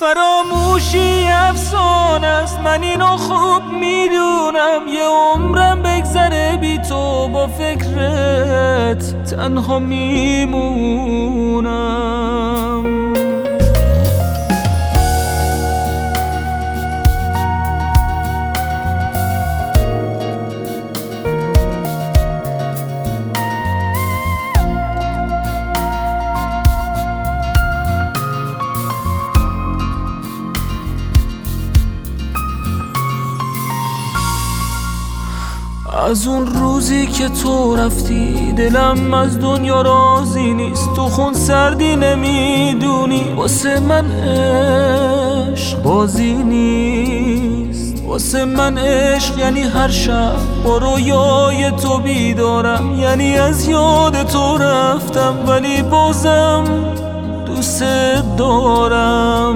فراموشی افسانه است، من اینو خوب میدونم. یه عمرم بگذره بی تو با فکرت تنها میمونم. از اون روزی که تو رفتی دلم از دنیا راضی نیست. تو خون سردی نمیدونی، واسه من عشق بازی نیست. واسه من عشق یعنی هر شب با رویای تو بیدارم، یعنی از یاد تو رفتم ولی بازم دوست دارم.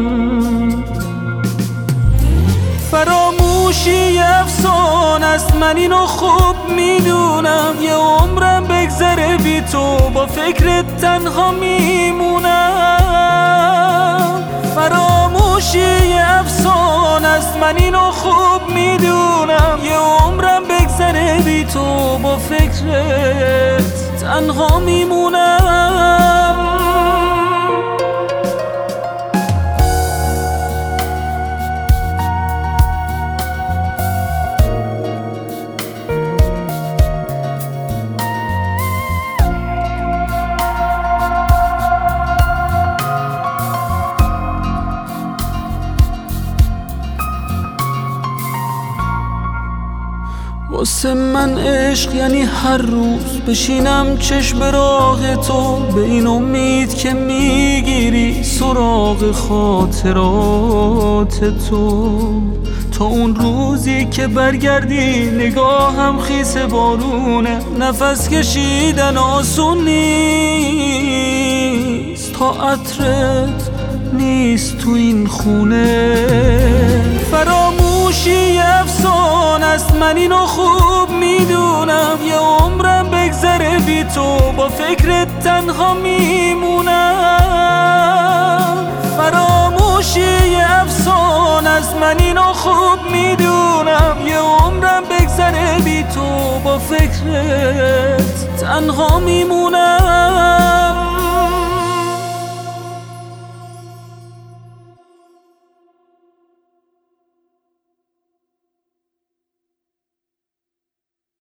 فراموشی افسانه است، من اینو خوب میدونم. یه عمرم بگذره بی تو با فکرت تنها میمونم. فراموشی افسانه است، من اینو خوب میدونم. یه عمرم بگذره بی تو با فکرت تنها میمونم. واسه من عشق یعنی هر روز بشینم چشم راه تو، به این امید که میگیری سراغ خاطرات تو. تا اون روزی که برگردی نگاهم خیس بارونه، نفس کشیدن آسون نیست تا عطرت نیست تو این خونه. فراموشی افسانه است، من اینو خوب میدونم. یه عمرم بگذره بی تو با فکرت تنها میمونم. فراموشی افسانه است، من اینو خوب میدونم. یه عمرم بگذره بی تو با فکرت تنها میمونم.